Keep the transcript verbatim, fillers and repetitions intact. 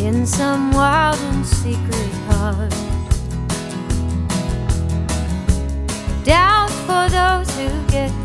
in some wild and secret heart. Down for those who get